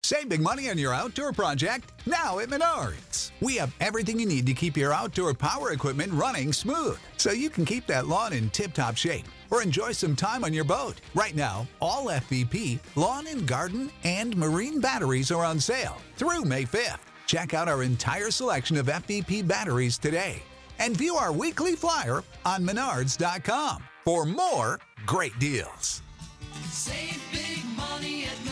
Save big money on your outdoor project now at Menards. We have everything you need to keep your outdoor power equipment running smooth so you can keep that lawn in tip-top shape or enjoy some time on your boat. Right now, all FVP, lawn and garden, and marine batteries are on sale through May 5th. Check out our entire selection of FVP batteries today and view our weekly flyer on Menards.com for more great deals. Save big money at Menards.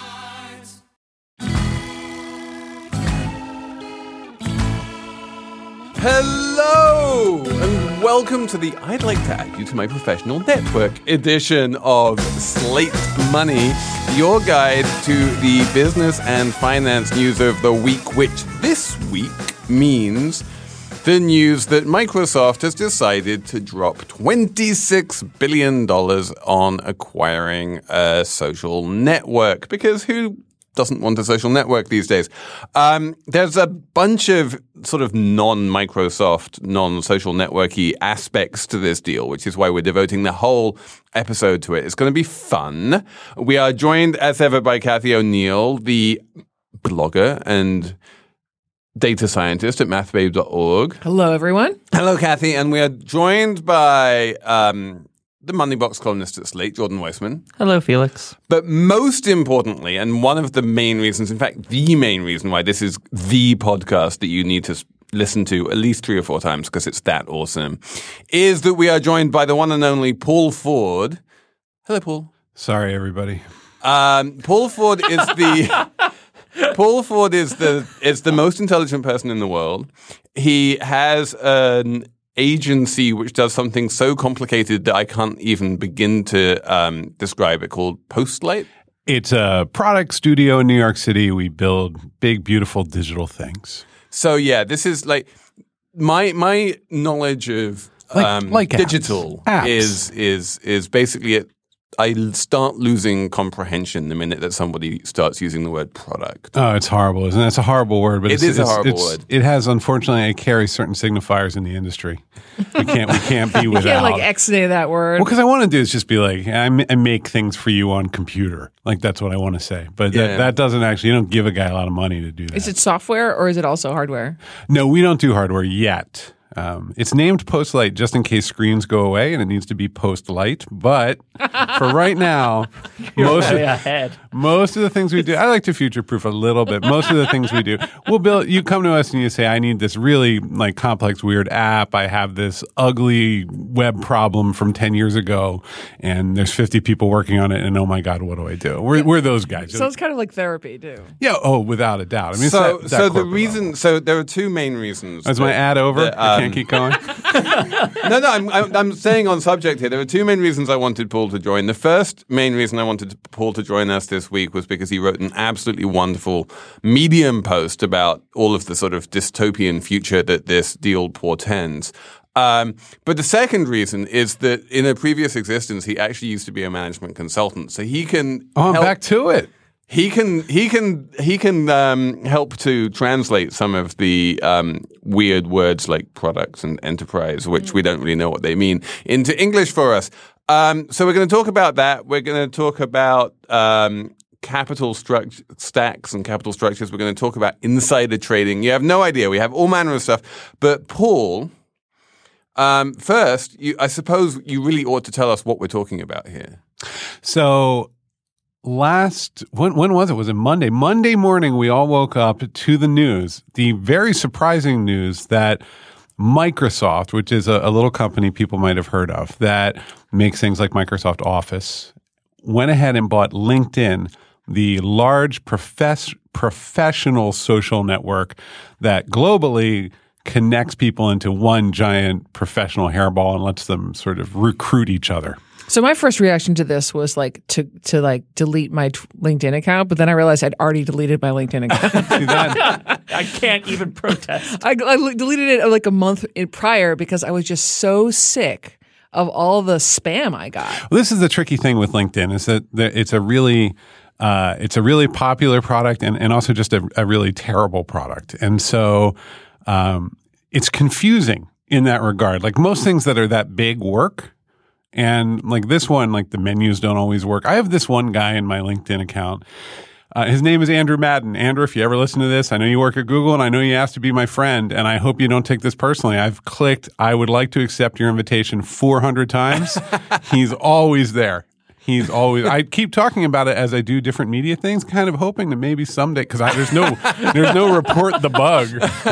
Hello, and welcome to the I'd Like to Add You to My Professional Network edition of Slate Money, your guide to the business and finance news of the week, which this week means the news that Microsoft has decided to drop $26 billion on acquiring a social network, because who doesn't want a social network these days? There's a bunch of sort of non-Microsoft, non-social networky aspects to this deal, which is why we're devoting the whole episode to it. It's going to be fun. We are joined as ever by Cathy O'Neil, the blogger and data scientist at mathbabe.org. Hello, everyone. Hello, Cathy. And we are joined by the Moneybox columnist at Slate, Jordan Weissman. Hello, Felix. But most importantly, and one of the main reasons, in fact, the main reason why this is the podcast that you need to listen to at least 3 or 4 times because it's that awesome, is that we are joined by the one and only Paul Ford. Hello, Paul. Sorry, everybody. Paul Ford is the... Paul Ford is the most intelligent person in the world. He has an agency which does something so complicated that I can't even begin to describe it, called Postlight. It's a product studio in New York City. We build big, beautiful digital things. So yeah, this is like my knowledge of like digital apps. is basically it. I start losing comprehension the minute that somebody starts using the word product. Oh, it's horrible, isn't it? It's a horrible word, but it is a horrible word. It has, unfortunately, it carries certain signifiers in the industry. We can't be without. You can't like X-nay that word. Well, because I want to do is just be like, I make things for you on computer. Like that's what I want to say. But that doesn't actually, you don't give a guy a lot of money to do that. Is it software or is it also hardware? No, we don't do hardware yet. It's named Postlight just in case screens go away and it needs to be Postlight. But for right now, most of the things we do, I like to future-proof a little bit. Most of the things we do, we'll build. You come to us and you say, I need this really like complex, weird app. I have this ugly web problem from 10 years ago and there's 50 people working on it. And oh my God, what do I do? We're those guys. So it's kind of like therapy too. Yeah. Oh, without a doubt. I mean, so the reason, level. So there are 2 main reasons. Is my ad over? Can't keep going. No, I'm staying on subject here. There were 2 main reasons I wanted Paul to join. The first main reason I wanted Paul to join us this week was because he wrote an absolutely wonderful Medium post about all of the sort of dystopian future that this deal portends. But the second reason is that in a previous existence, he actually used to be a management consultant, so he can. Oh, I'm back to it. He can help to translate some of the weird words like products and enterprise, which we don't really know what they mean, into English for us. So we're going to talk about that. We're going to talk about capital stacks and capital structures. We're going to talk about insider trading. You have no idea. We have all manner of stuff. But Paul, first, I suppose you really ought to tell us what we're talking about here. So when was it? Was it Monday? Monday morning, we all woke up to the news, the very surprising news that Microsoft, which is a little company people might have heard of that makes things like Microsoft Office, went ahead and bought LinkedIn, the large professional social network that globally connects people into one giant professional hairball and lets them sort of recruit each other. So my first reaction to this was like to like delete my LinkedIn account, but then I realized I'd already deleted my LinkedIn account. I can't even protest. I deleted it like a month prior because I was just so sick of all the spam I got. Well, this is the tricky thing with LinkedIn is that it's a really popular product and also just a really terrible product. And so it's confusing in that regard. Like most things that are that big work. And like this one, like the menus don't always work. I have this one guy in my LinkedIn account. His name is Andrew Madden. Andrew, if you ever listen to this, I know you work at Google and I know you asked to be my friend, and I hope you don't take this personally. I've clicked, I would like to accept your invitation 400 times. He's always there. I keep talking about it as I do different media things, kind of hoping that maybe someday, because there's no report the bug,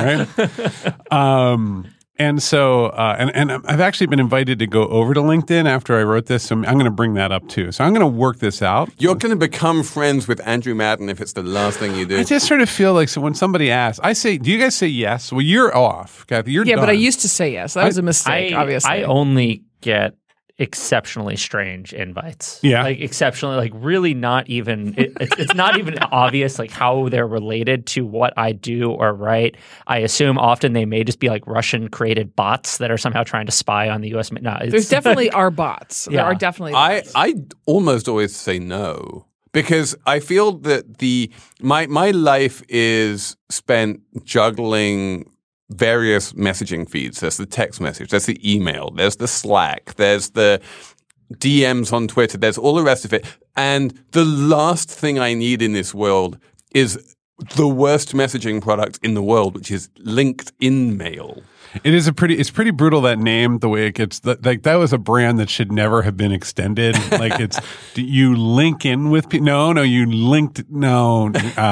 right? And so, and I've actually been invited to go over to LinkedIn after I wrote this. So I'm going to bring that up too. So I'm going to work this out. You're going to become friends with Andrew Madden if it's the last thing you do. I just sort of feel like, so when somebody asks, I say, do you guys say yes? Well, you're off, Kathy. You're Yeah, done. but I used to say yes. That was a mistake, obviously. I only get exceptionally strange invites. Yeah. Like exceptionally, like really not even, it's not even obvious like how they're related to what I do or write. I assume often they may just be like Russian created bots that are somehow trying to spy on the U.S. No, There's definitely are bots. Yeah. There are definitely bots. I almost always say no because I feel that my life is spent juggling various messaging feeds. There's the text message, there's the email, there's the Slack, there's the DMs on Twitter, there's all the rest of it. And the last thing I need in this world is the worst messaging product in the world, which is LinkedIn Mail. It's pretty brutal, that name, the way it gets, like that was a brand that should never have been extended. Like it's, you link in with people. No, you linked, no.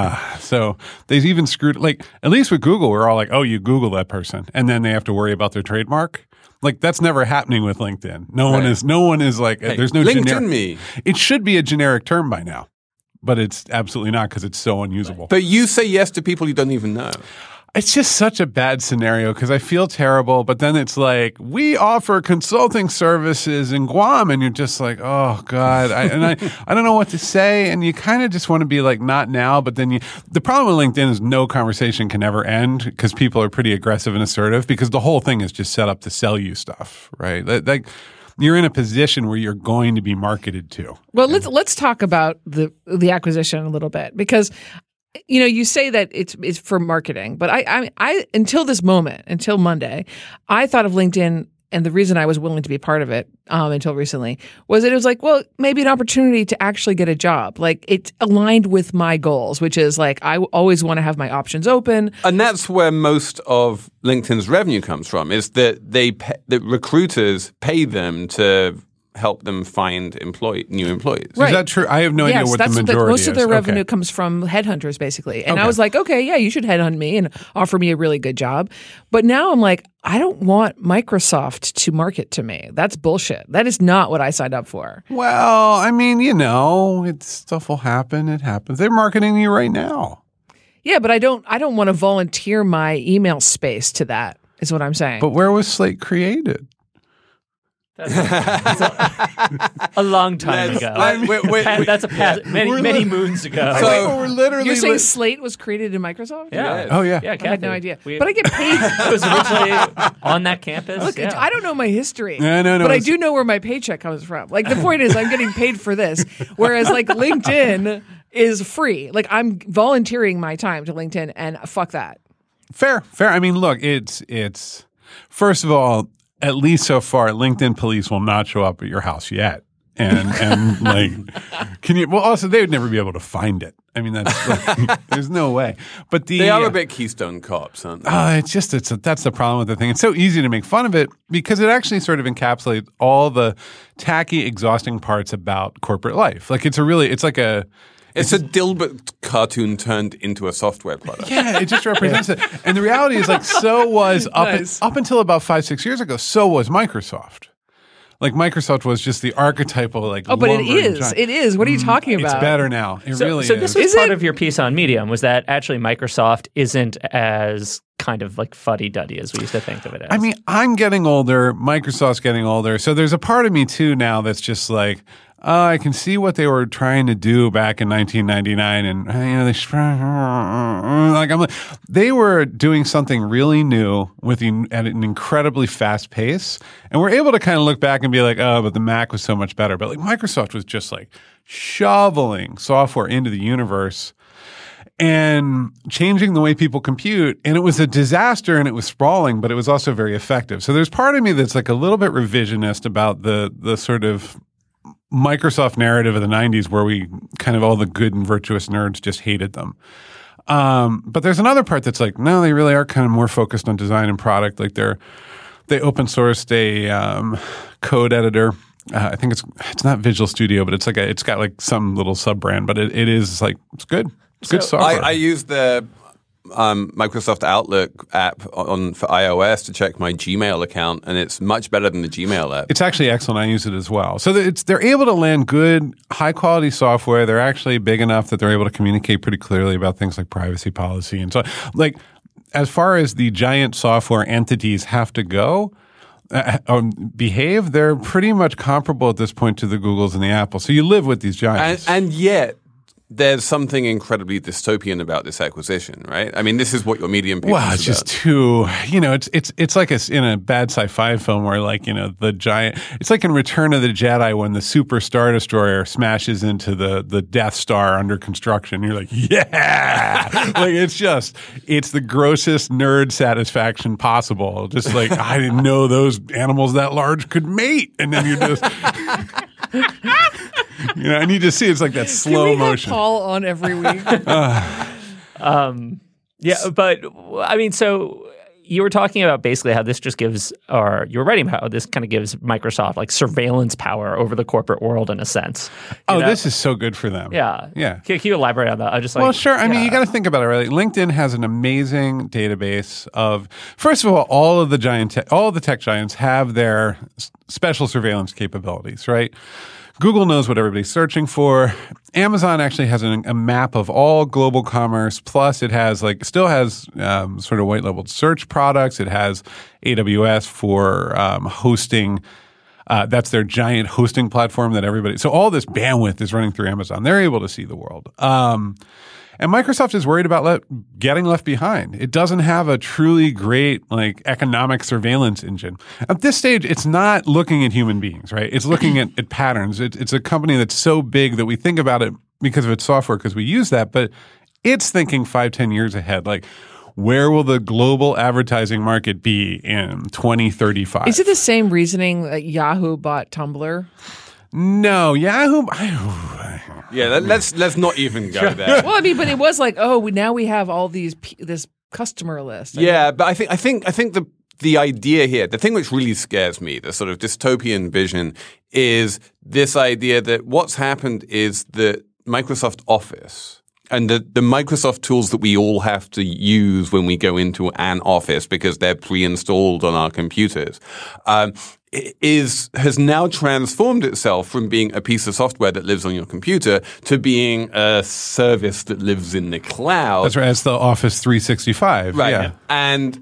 So they've even screwed, like at least with Google, we're all like, oh, you Google that person. And then they have to worry about their trademark. Like that's never happening with LinkedIn. No one is like, Hey, there's no LinkedIn generic. me. It should be a generic term by now, but it's absolutely not because it's so unusable. But you say yes to people you don't even know. It's just such a bad scenario because I feel terrible, but then it's like, we offer consulting services in Guam, and you're just like, oh, God. I don't know what to say, and you kind of just want to be like, not now, but then the problem with LinkedIn is no conversation can ever end because people are pretty aggressive and assertive because the whole thing is just set up to sell you stuff, right? Like you're in a position where you're going to be marketed to. Well, let's talk about the acquisition a little bit because you say that it's for marketing, but I until this moment, until Monday, I thought of LinkedIn, and the reason I was willing to be part of it until recently was that it was like, well, maybe an opportunity to actually get a job. Like it's aligned with my goals, which is like I always want to have my options open. And that's where most of LinkedIn's revenue comes from, is that that recruiters pay them to help them find new employees. Right. Is that true? I have no idea what the majority most of their is. revenue Okay. comes from headhunters, basically. And I was like, okay, yeah, you should headhunt me and offer me a really good job. But now I'm like, I don't want Microsoft to market to me. That's bullshit. That is not what I signed up for. Well, I mean, stuff will happen. It happens. They're marketing you right now. Yeah, but I don't want to volunteer my email space to that, is what I'm saying. But where was Slate created? a long time ago. That's a past, many moons ago. So we're literally You're saying Slate was created in Microsoft? yeah. Oh, yeah. Yeah, I had no Kathy. idea. We- But I get paid. it was originally on that campus. Look, yeah. I don't know my history. No, But I it's- do know where my paycheck comes from. Like the point is I'm getting paid for this. Whereas like LinkedIn is free. Like I'm volunteering my time to LinkedIn and fuck that. Fair. I mean, look, it's first of all, at least so far, LinkedIn police will not show up at your house yet. And like, also, they would never be able to find it. I mean, that's like, there's no way. But They are a bit Keystone Cops, aren't they? That's the problem with the thing. It's so easy to make fun of it because it actually sort of encapsulates all the tacky, exhausting parts about corporate life. Like it's like a Dilbert cartoon turned into a software product. Yeah, it just represents it. And the reality is like so was up until about 5-6 years ago, so was Microsoft. Like Microsoft was just the archetypal like Oh, but it lumbering is. giant. It is. What are you talking about? It's better now. It really So is. this was Is part it? of your piece on Medium, was that actually Microsoft isn't as kind of like fuddy-duddy as we used to think of it as. I mean, I'm getting older. Microsoft's getting older. So there's a part of me too now that's just like, I can see what they were trying to do back in 1999, and they were doing something really new at an incredibly fast pace, and we're able to kind of look back and be like, oh, but the Mac was so much better. But like Microsoft was just like shoveling software into the universe and changing the way people compute. And it was a disaster and it was sprawling, but it was also very effective. So there's part of me that's like a little bit revisionist about the sort of Microsoft narrative of the 90s where we kind of all the good and virtuous nerds just hated them. But there's another part that's like, no, they really are kind of more focused on design and product. Like they open sourced a code editor. I think it's not Visual Studio, but it's got like some little sub brand, but it is like it's good. It's good software. I use the Microsoft Outlook app for iOS to check my Gmail account, and it's much better than the Gmail app. It's actually excellent. I use it as well. So they're able to land good, high-quality software. They're actually big enough that they're able to communicate pretty clearly about things like privacy policy. And so, like, as far as the giant software entities have to go, behave, they're pretty much comparable at this point to the Googles and the Apples. So you live with these giants. And yet, there's something incredibly dystopian about this acquisition, right? I mean, this is what your Medium piece Well, it's just too, it's like in a bad sci-fi film where like, the giant, it's like in Return of the Jedi when the Super Star Destroyer smashes into the Death Star under construction. You're like, yeah! Like it's the grossest nerd satisfaction possible. Just like, I didn't know those animals that large could mate. And then you're just... I need to see it's like that slow Can we motion. have Paul on every week? Yeah, but I mean, so you were talking about basically how this just gives, or you were writing about how this kind of gives Microsoft like surveillance power over the corporate world in a sense. You know? This is so good for them. Yeah. Yeah. Can you elaborate on that? Well, sure. I mean, you got to think about it, right? Like, LinkedIn has an amazing database of, first of all of the all of the tech giants have their special surveillance capabilities, right? Google knows what everybody's searching for. Amazon actually has a map of all global commerce. Plus, it has still has sort of white labeled search products. It has AWS for hosting. That's their giant hosting platform that everybody. So all this bandwidth is running through Amazon. They're able to see the world. And Microsoft is worried about getting left behind. It doesn't have a truly great economic surveillance engine. At this stage, it's not looking at human beings, right? It's looking at patterns. It's a company that's so big that we think about it because of its software because we use that, but it's thinking 5-10 years ahead. Like, where will the global advertising market be in 2035? Is it the same reasoning that Yahoo bought Tumblr? No, Yahoo. Yeah, let's not even go there. Well, I mean, but it was like, now we have all this customer list. But I think the idea here, the thing which really scares me, the sort of dystopian vision, is this idea that what's happened is that Microsoft Office and the Microsoft tools that we all have to use when we go into an office because they're pre-installed on our computers, has now transformed itself from being a piece of software that lives on your computer to being a service that lives in the cloud. That's right. It's the Office 365. Right. Yeah. And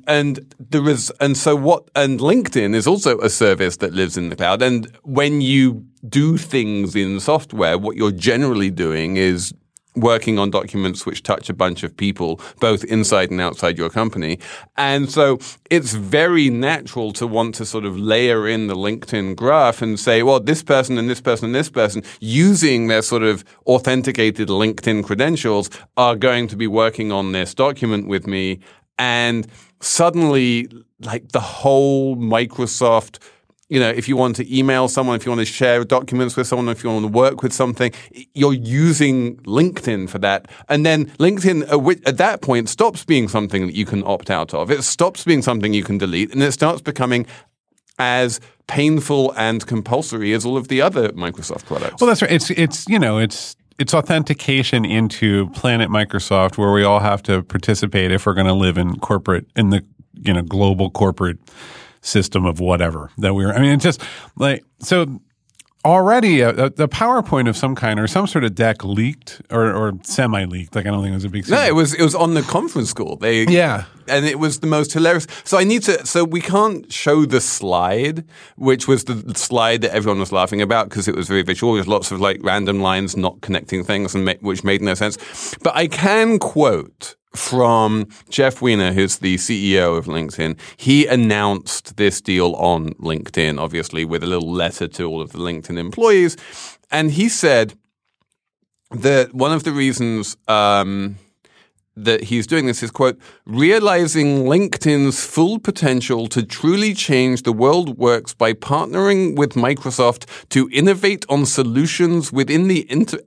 LinkedIn is also a service that lives in the cloud. And when you do things in software, what you're generally doing is working on documents which touch a bunch of people, both inside and outside your company. And so it's very natural to want to sort of layer in the LinkedIn graph and say, well, this person and this person and this person, using their sort of authenticated LinkedIn credentials, are going to be working on this document with me. And suddenly, the whole Microsoft, if you want to email someone, if you want to share documents with someone, if you want to work with something, you're using LinkedIn for that. And then LinkedIn at that point stops being something that you can opt out of. It stops being something you can delete, and it starts becoming as painful and compulsory as all of the other Microsoft products. Well, that's right. It's authentication into Planet Microsoft, where we all have to participate if we're going to live in the global corporate system of whatever that we're. I mean, it's just so already the PowerPoint of some kind or some sort of deck leaked or semi-leaked. I don't think it was a big. No, it was on the conference call. And it was the most hilarious. So we can't show the slide, which was the slide that everyone was laughing about because it was very visual. There's lots of random lines not connecting things which made no sense. But I can quote from Jeff Weiner, who's the CEO of LinkedIn. He announced this deal on LinkedIn, obviously, with a little letter to all of the LinkedIn employees. And he said that one of the reasons that that he's doing this is, quote, realizing LinkedIn's full potential to truly change the world works by partnering with Microsoft to innovate on solutions within the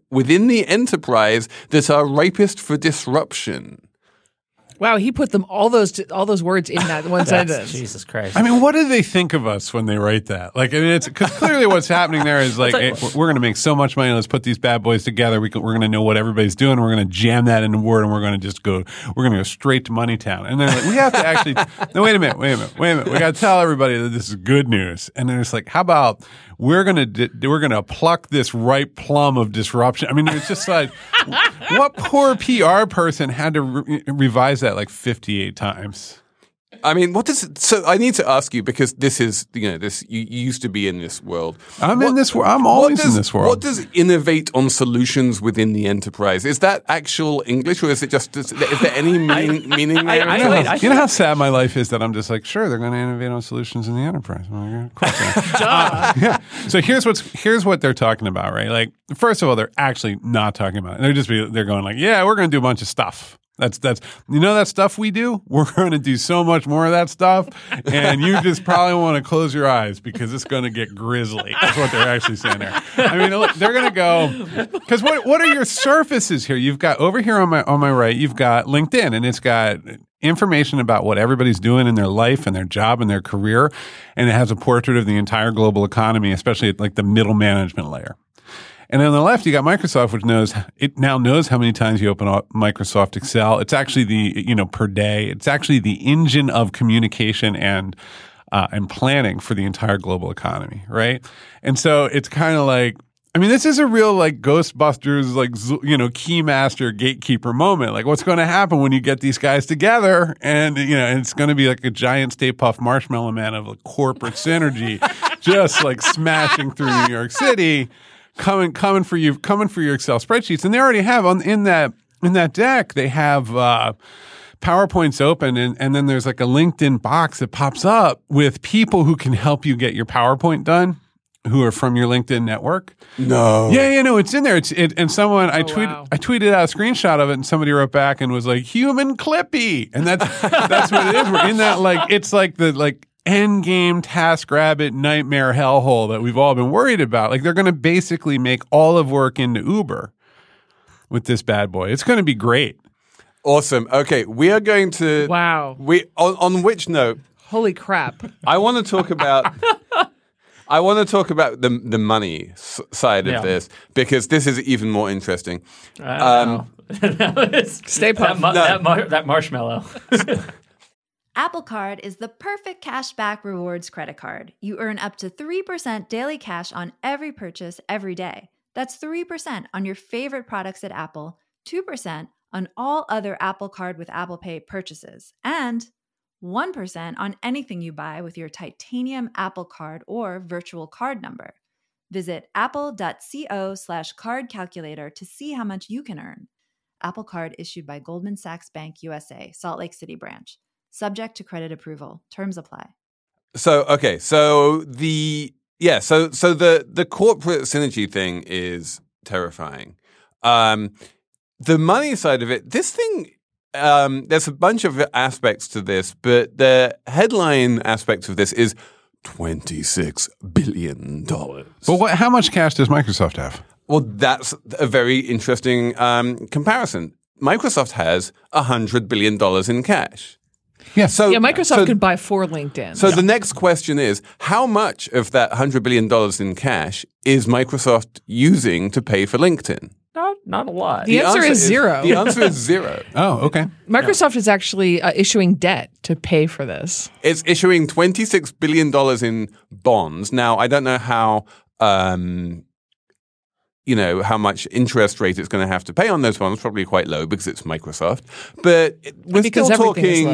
enterprise that are ripest for disruption. Wow, he put them all those words in that one sentence. Jesus Christ. I mean, what do they think of us when they write that? Like, I mean, it's because clearly what's happening there is like, hey, we're going to make so much money. Let's put these bad boys together. We're going to know what everybody's doing. We're going to jam that into Word, and we're going to go straight to Moneytown. And they're like, we have to actually. No, wait a minute. We got to tell everybody that this is good news. And then it's like, how about we're going to pluck this ripe plum of disruption? I mean, it's just like, what poor PR person had to revise that like 58 times? I mean, so I need to ask you, because this is, you used to be in this world. I'm in this world. I'm always in this world. What does innovate on solutions within the enterprise? Is that actual English, or is it just, is there any meaning there? You know how sad my life is that I'm just like, sure, they're going to innovate on solutions in the enterprise. Well, of course yeah. So here's what they're talking about, right? Like, first of all, they're actually not talking about it. They're going like, yeah, we're going to do a bunch of stuff. That's that stuff we do. We're going to do so much more of that stuff, and you just probably want to close your eyes because it's going to get grisly. That's what they're actually saying there. I mean, look, they're going to go because what are your surfaces here? You've got over here on my right, you've got LinkedIn, and it's got information about what everybody's doing in their life and their job and their career, and it has a portrait of the entire global economy, especially at like the middle management layer. And on the left, you got Microsoft, which now knows how many times you open up Microsoft Excel. It's actually per day. It's actually the engine of communication and planning for the entire global economy, right? And so it's kind of like, I mean, this is a real like Ghostbusters, like, keymaster gatekeeper moment. Like, what's going to happen when you get these guys together? And, and it's going to be like a giant Stay Puft Marshmallow Man of like corporate synergy, just like smashing through New York City. Coming for your Excel spreadsheets, and they already have in that deck. They have PowerPoints open, and then there's like a LinkedIn box that pops up with people who can help you get your PowerPoint done, who are from your LinkedIn network. No, no, it's in there. And someone I tweeted out a screenshot of it, and somebody wrote back and was like, "Human Clippy," and that's what it is. We're in that it's like the endgame TaskRabbit nightmare hellhole that we've all been worried about. Like, they're going to basically make all of work into Uber with this bad boy. It's going to be great. Awesome. Okay, we are going to. Wow. On which note? Holy crap! I want to talk about. the money side of this, because this is even more interesting. Stay puft. That marshmallow. Apple Card is the perfect cashback rewards credit card. You earn up to 3% daily cash on every purchase every day. That's 3% on your favorite products at Apple, 2% on all other Apple Card with Apple Pay purchases, and 1% on anything you buy with your titanium Apple Card or virtual card number. Visit apple.co/card calculator to see how much you can earn. Apple Card issued by Goldman Sachs Bank USA, Salt Lake City branch. Subject to credit approval. Terms apply. So the corporate synergy thing is terrifying. The money side of it, this thing, there's a bunch of aspects to this, but the headline aspect of this is $26 billion. But how much cash does Microsoft have? Well, that's a very interesting comparison. Microsoft has $100 billion in cash. Yeah. Microsoft could buy 4 LinkedIn. So the next question is, how much of that $100 billion in cash is Microsoft using to pay for LinkedIn? Not a lot. The answer is zero. The answer is zero. Oh, okay. Microsoft is actually issuing debt to pay for this. It's issuing $26 billion in bonds. Now, I don't know how how much interest rate it's going to have to pay on those bonds, probably quite low because it's Microsoft. But we're still talking,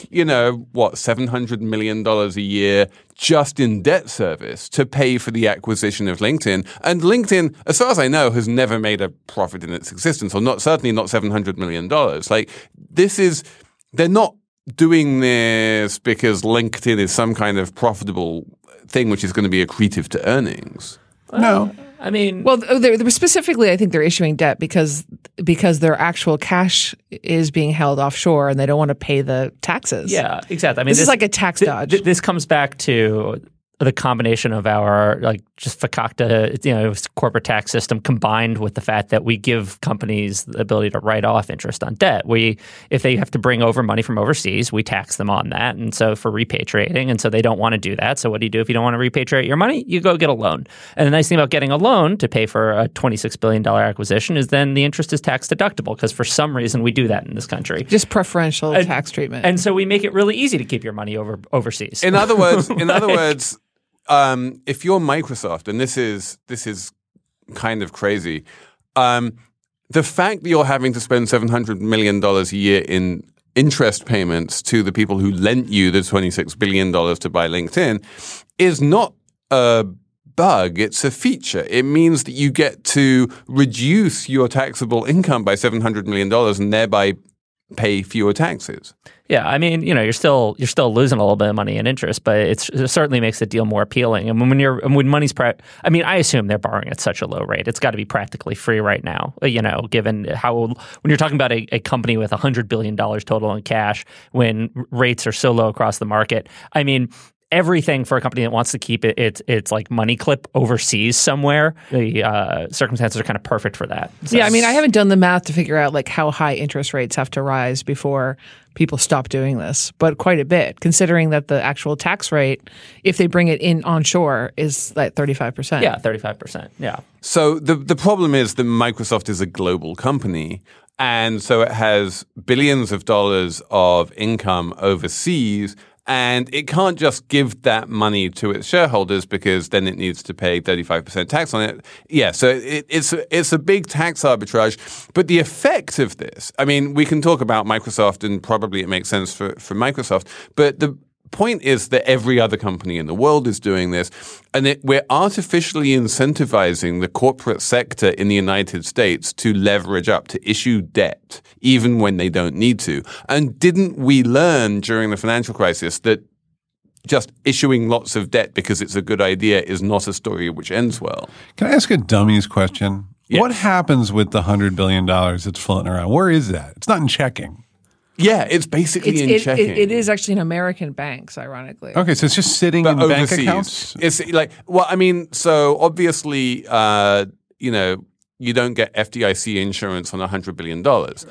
$700 million a year just in debt service to pay for the acquisition of LinkedIn. And LinkedIn, as far as I know, has never made a profit in its existence, or certainly not $700 million. Like, they're not doing this because LinkedIn is some kind of profitable thing which is going to be accretive to earnings. No. I mean, Well, they're specifically, I think they're issuing debt because their actual cash is being held offshore and they don't want to pay the taxes. yeah, exactly. I mean, This is like a tax dodge. This comes back to the combination of our just fakakta, corporate tax system combined with the fact that we give companies the ability to write off interest on debt. If they have to bring over money from overseas, we tax them on that. And so for repatriating, and so they don't want to do that. So what do you do if you don't want to repatriate your money? You go get a loan. And the nice thing about getting a loan to pay for a $26 billion acquisition is then the interest is tax deductible because for some reason we do that in this country. Just preferential tax treatment. And so we make it really easy to keep your money overseas. In other words, if you're Microsoft, and this is kind of crazy, the fact that you're having to spend $700 million a year in interest payments to the people who lent you the $26 billion to buy LinkedIn is not a bug, it's a feature. It means that you get to reduce your taxable income by $700 million and thereby pay fewer taxes. Yeah, I mean, you're still losing a little bit of money in interest, but it certainly makes the deal more appealing. And when money's I assume they're borrowing at such a low rate. It's got to be practically free right now. Given when you're talking about a company with $100 billion total in cash, when rates are so low across the market. I mean, everything for a company that wants to keep it's like money clip overseas somewhere. The circumstances are kind of perfect for that. So. Yeah, I mean, I haven't done the math to figure out how high interest rates have to rise before people stop doing this, but quite a bit, considering that the actual tax rate, if they bring it in onshore, is like 35%. Yeah, 35%. Yeah. So the problem is that Microsoft is a global company. And so it has billions of dollars of income overseas. And it can't just give that money to its shareholders because then it needs to pay 35% tax on it. Yeah, so it's a big tax arbitrage. But the effect of this, I mean, we can talk about Microsoft and probably it makes sense for Microsoft. But the point is that every other company in the world is doing this. And we're artificially incentivizing the corporate sector in the United States to leverage up, to issue debt, even when they don't need to. And didn't we learn during the financial crisis that just issuing lots of debt because it's a good idea is not a story which ends well? Can I ask a dummy's question? Yes. What happens with the $100 billion that's floating around? Where is that? It's not in checking. Yeah, it's basically in checking. It is actually in American banks, ironically. Okay, so it's just sitting in overseas. bank accounts? It's so obviously, you don't get FDIC insurance on $100 billion.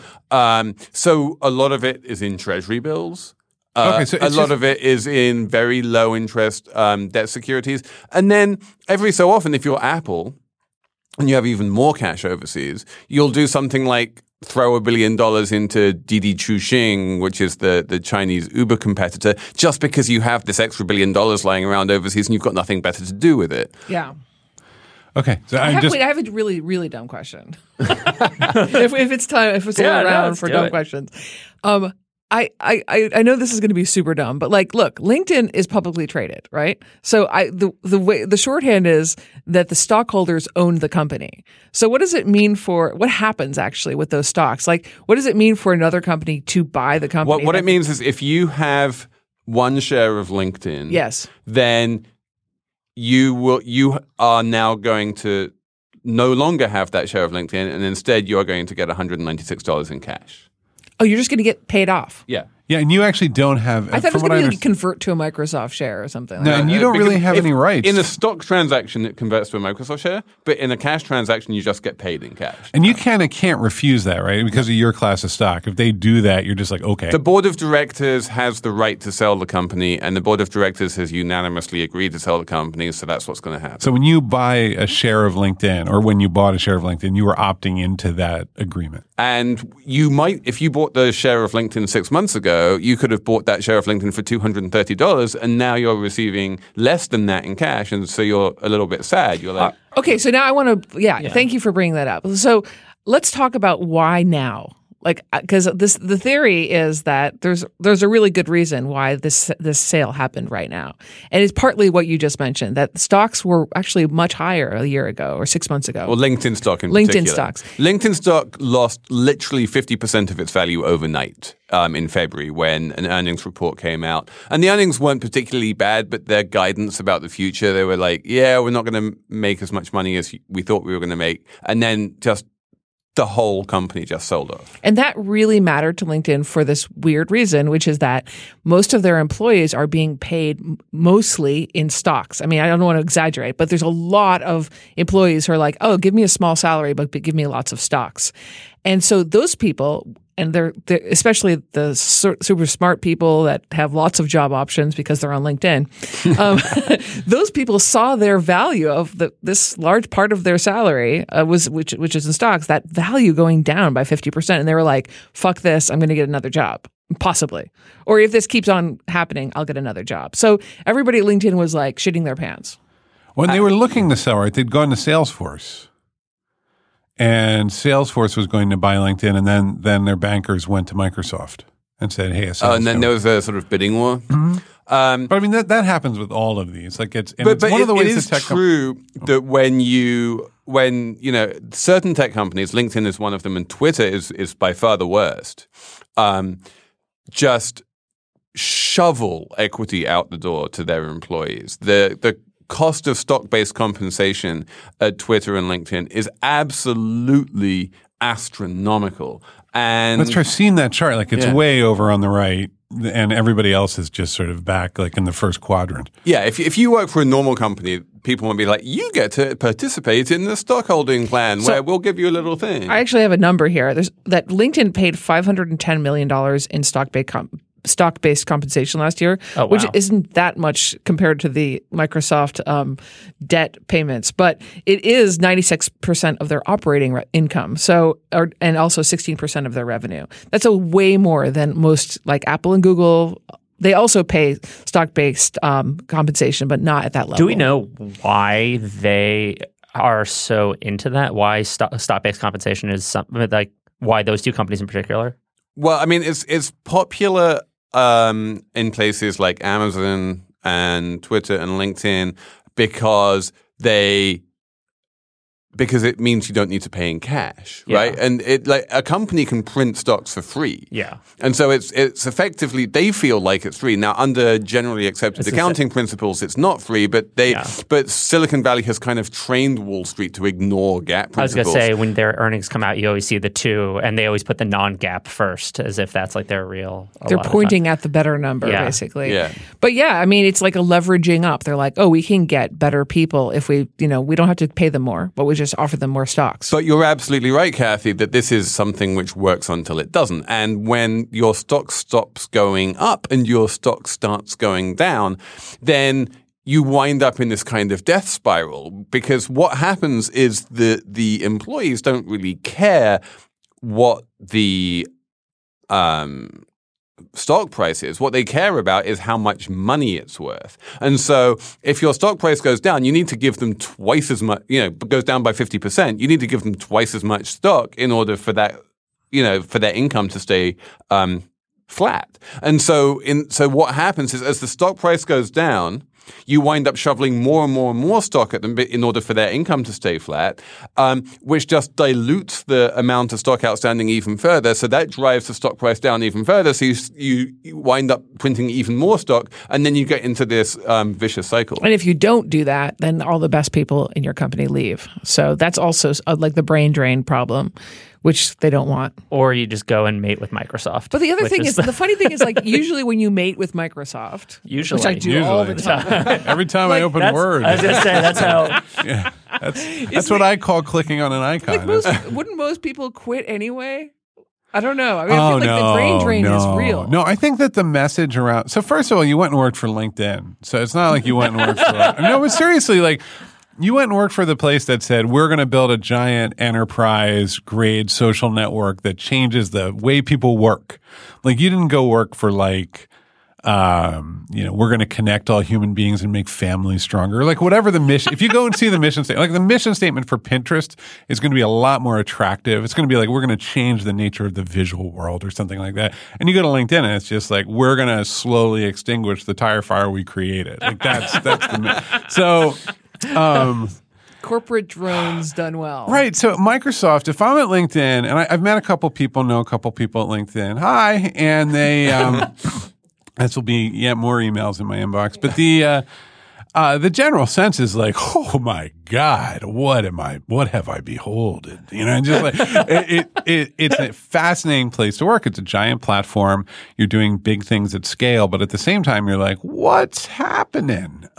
So a lot of it is in treasury bills. Okay, so a lot of it is in very low interest debt securities. And then every so often, if you're Apple and you have even more cash overseas, you'll do something like throw $1 billion into Didi Chuxing, which is the Chinese Uber competitor, just because you have this extra $1 billion lying around overseas and you've got nothing better to do with it. Yeah. Okay. So I have a really, really dumb question. if it's still around for dumb questions. I know this is going to be super dumb, but look, LinkedIn is publicly traded, right? So the shorthand is that the stockholders own the company. So what does it mean what happens actually with those stocks? What does it mean for another company to buy the company? What it means is if you have one share of LinkedIn, yes, then you are now going to no longer have that share of LinkedIn, and instead you are going to get $196 in cash. Oh, you're just going to get paid off. Yeah. Yeah, and you actually don't have. I thought it was going to convert to a Microsoft share or something. No, and you don't really have any rights. In a stock transaction, it converts to a Microsoft share, but in a cash transaction, you just get paid in cash. And you kind of can't refuse that, right? Because of your class of stock. If they do that, you're just like, okay. The board of directors has the right to sell the company, and the board of directors has unanimously agreed to sell the company, so that's what's going to happen. So when you buy a share of LinkedIn, or when you bought a share of LinkedIn, you were opting into that agreement. And you might, if you bought the share of LinkedIn 6 months ago, you could have bought that share of LinkedIn for $230, and now you're receiving less than that in cash, and so you're a little bit sad. You're like, okay, so now I want to, thank you for bringing that up. So let's talk about why now. Like, because the theory is that there's a really good reason why this sale happened right now, and it's partly what you just mentioned, that stocks were actually much higher a year ago or 6 months ago. Well, LinkedIn stock in LinkedIn particular. stocks. LinkedIn stock lost literally 50% of its value overnight in February when an earnings report came out. And the earnings weren't particularly bad, but their guidance about the future, they were like, yeah, we're not going to make as much money as we thought we were going to make. And then just the whole company just sold off. And that really mattered to LinkedIn for this weird reason, which is that most of their employees are being paid mostly in stocks. I mean, I don't want to exaggerate, but there's a lot of employees who are like, oh, give me a small salary, but give me lots of stocks. And so those people, and they're especially the super smart people that have lots of job options because they're on LinkedIn, those people saw their value of this large part of their salary which is in stocks, that value going down by 50%, and they were like, "Fuck this! I'm going to get another job, possibly, or if this keeps on happening, I'll get another job." So everybody at LinkedIn was like shitting their pants. When they were looking to sell, right, they'd gone to Salesforce. And Salesforce was going to buy LinkedIn, and then their bankers went to Microsoft and said, "Hey, and then there was a sort of bidding war. But I mean, that happens with all of these. Like it's one of the ways it is that tech true that when certain tech companies, LinkedIn is one of them, and Twitter is by far the worst, just shovel equity out the door to their employees. The cost of stock-based compensation at Twitter and LinkedIn is absolutely astronomical. And Let's try seeing that chart. Like it's way over on the right, and everybody else is just sort of back, like in the first quadrant. yeah, if you work for a normal company, people will be like, you get to participate in the stockholding plan where we'll give you a little thing. I actually have a number here. That LinkedIn paid $510 million in stock-based compensation last year, which isn't that much compared to the Microsoft debt payments, but it is 96% of their operating income. And also 16% of their revenue. That's a way more than most, like Apple and Google. They also pay stock-based compensation, but not at that level. Do we know why they are so into that? Why stock-based compensation is something like why those two companies in particular? Well, I mean, it's popular in places like Amazon and Twitter and LinkedIn because it means you don't need to pay in cash, right? And a company can print stocks for free. Yeah. And so it's effectively, they feel like it's free. Now, under generally accepted accounting principles, it's not free, but but Silicon Valley has kind of trained Wall Street to ignore GAAP principles. I was going to say, when their earnings come out, you always see the two, and they always put the non-GAAP first, as if that's like their real. They're pointing at the better number, basically. Yeah. But yeah, I mean, it's like a leveraging up. They're like, oh, we can get better people if we don't have to pay them more, but we just offer them more stocks. But you're absolutely right, Kathy, that this is something which works until it doesn't. And when your stock stops going up and your stock starts going down, then you wind up in this kind of death spiral, because what happens is the employees don't really care what the stock price is. What they care about is how much money it's worth. And so if your stock price goes down, you need to give them twice as much, goes down by 50%, you need to give them twice as much stock in order for that, for their income to stay flat. And so what happens is, as the stock price goes down, you wind up shoveling more and more and more stock at them in order for their income to stay flat, which just dilutes the amount of stock outstanding even further. So that drives the stock price down even further. So you wind up printing even more stock, and then you get into this vicious cycle. And if you don't do that, then all the best people in your company leave. So that's also like the brain drain problem, which they don't want. Or you just go and mate with Microsoft. But the other thing is, the funny thing is, like, usually when you mate with Microsoft, which I do all the time. Every time I open Word. I was going to say, that's how. Yeah, that's what I call clicking on an icon. Like wouldn't most people quit anyway? I don't know. I mean, I feel like the brain drain is real. No, I think that the message around. So first of all, you went and worked for LinkedIn. So it's not like you went and worked for. No, but seriously, like. You went and worked for the place that said, we're going to build a giant enterprise-grade social network that changes the way people work. Like, you didn't go work for, like, we're going to connect all human beings and make families stronger. Like whatever the mission, if you go and see the mission statement, like the mission statement for Pinterest is going to be a lot more attractive. It's going to be like, we're going to change the nature of the visual world or something like that. And you go to LinkedIn and it's just like, we're going to slowly extinguish the tire fire we created. Like that's so, Corporate drones done well. right. So Microsoft, if I'm at LinkedIn, and I've met a couple people, know a couple people at LinkedIn. Hi. And they, this will be yet more emails in my inbox. But the general sense is like, oh my God, what have I beholden? And just like, it's a fascinating place to work. It's a giant platform. You're doing big things at scale, but at the same time, you're like, what's happening?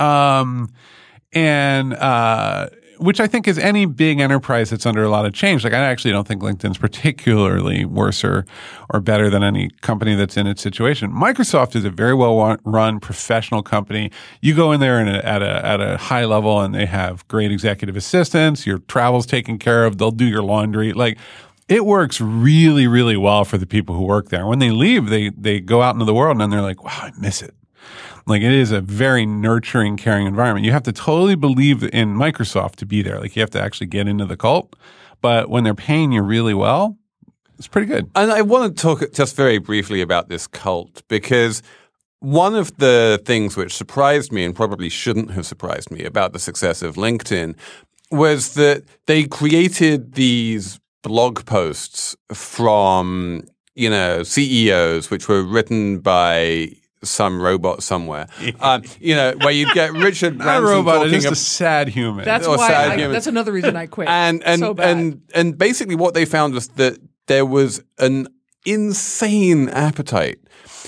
Which I think is any big enterprise that's under a lot of change. Like I actually don't think LinkedIn's particularly worse or better than any company that's in its situation. Microsoft is a very well run professional company. You go in there and at a high level and they have great executive assistants. Your travel's taken care of. They'll do your laundry. Like it works really, really well for the people who work there. When they leave, they go out into the world and they're like, wow, I miss it. Like it is a very nurturing, caring environment. You have to totally believe in Microsoft to be there. Like you have to actually get into the cult. But when they're paying you really well, it's pretty good. And I want to talk just very briefly about this cult because one of the things which surprised me and probably shouldn't have surprised me about the success of LinkedIn was that they created these blog posts from, CEOs, which were written by some robot somewhere, where you'd get Richard Branson Not a robot, talking it's just a sad human. That's why. That's another reason I quit. And basically, what they found was that there was an insane appetite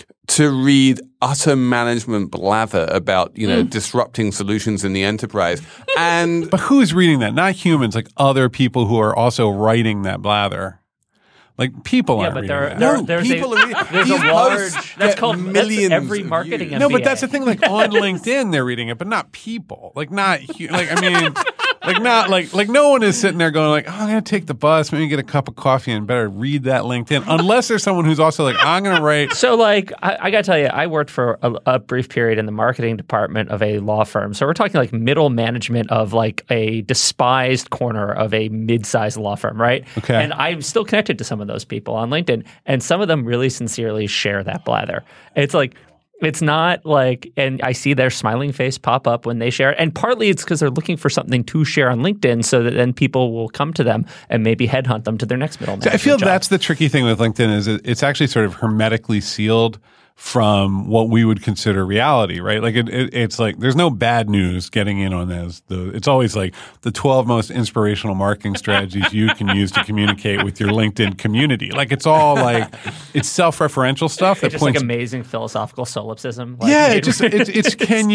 to read utter management blather about disrupting solutions in the enterprise. And but who's reading that? Not humans, like other people who are also writing that blather. Like people aren't reading that. There's a large. That's called millions. That's every marketing. No, but that's the thing. Like on LinkedIn, they're reading it, but not people. Like not like I mean, like not like no one is sitting there going like, oh, I'm going to take the bus, maybe get a cup of coffee, and better read that LinkedIn. Unless there's someone who's also like, I'm going to write. So like I got to tell you, I worked for a brief period in the marketing department of a law firm. So we're talking like middle management of like a despised corner of a mid-sized law firm, right? Okay. And I'm still connected to some of those people on LinkedIn, and some of them really sincerely share that blather. It's like, it's not like, and I see their smiling face pop up when they share it. And partly it's because they're looking for something to share on LinkedIn so that then people will come to them and maybe headhunt them to their next middle management I feel job. That's the tricky thing with LinkedIn is it's actually sort of hermetically sealed from what we would consider reality, right? Like it's like there's no bad news getting in on this. It's always like the 12 most inspirational marketing strategies you can use to communicate with your LinkedIn community. Like it's all like it's self-referential stuff that It's just points like amazing philosophical solipsism. Like, yeah, it's can